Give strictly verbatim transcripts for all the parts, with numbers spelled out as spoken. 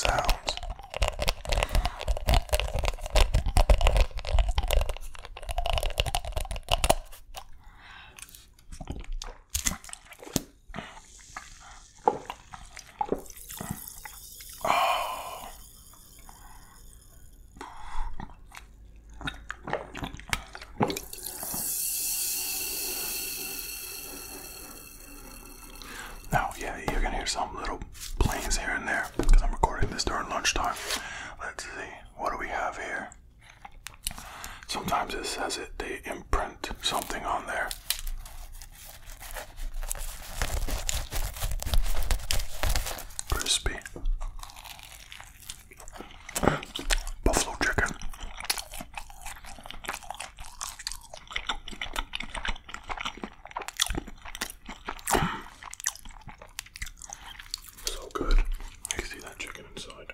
sounds. Now, yeah, you're gonna hear some little planes here and there because I'm recording this during lunchtime. Let's see, what do we have here? Sometimes it says it, they imprint something on there. Crispy. Buffalo chicken. So good. I can see that chicken inside.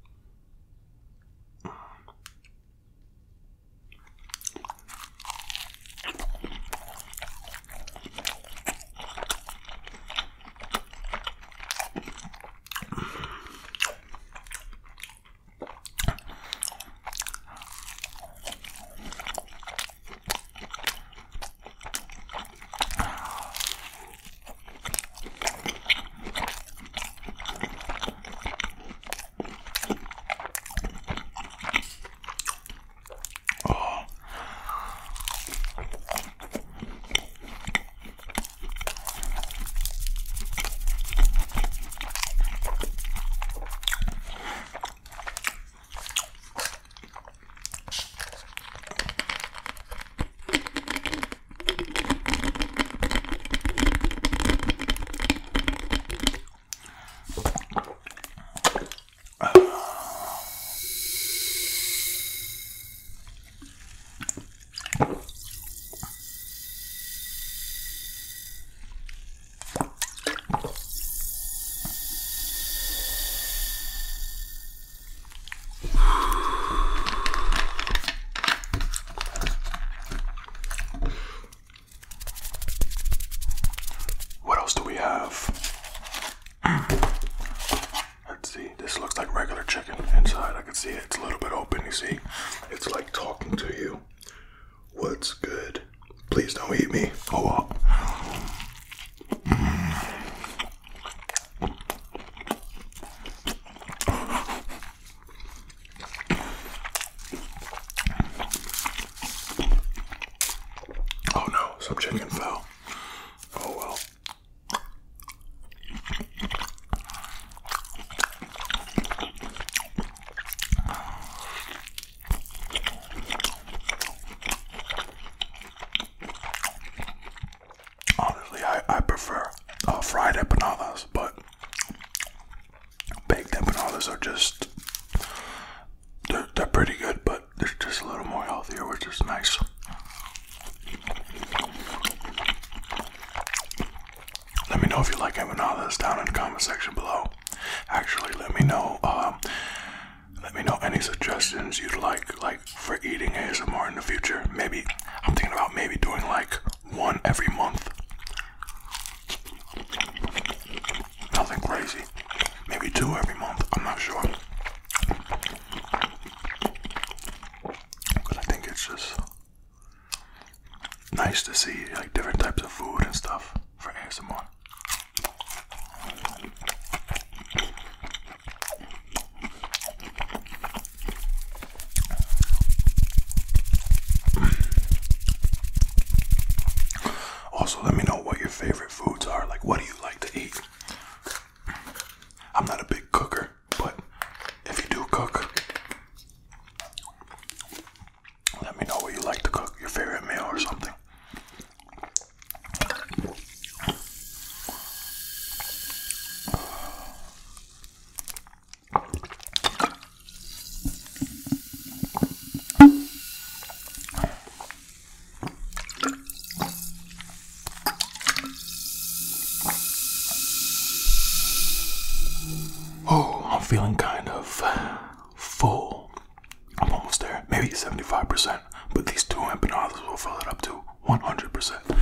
What else do we have? Let's see, this looks like regular chicken inside. I can see it. It's a little bit open, you see? It's like talking to you. What's good? Please don't eat me. Oh well. Oh no, some chicken fell. Oh well. Honestly, I, I prefer uh, fried empanadas, but baked empanadas are just, they're, they're pretty good, but they're just a little more healthier, which is nice. Let me know if you like empanadas down in the comment section below. Actually, let me know, um, let me know any suggestions you'd like, like for eating A S M R in the future. Maybe, I'm thinking about maybe doing like one every month. Nothing crazy. Maybe two every month. I'm not sure. But I think it's just nice to see like different types of food and stuff for A S M R. Also, let me know what your favorite foods are. Like, what do you like to eat? I'm not a big cooker, but if you do cook, let me know what you like to cook, your favorite meal or something. Oh, I'm feeling kind of full. I'm almost there. Maybe seventy-five percent. But these two empanadas will fill it up to one hundred percent.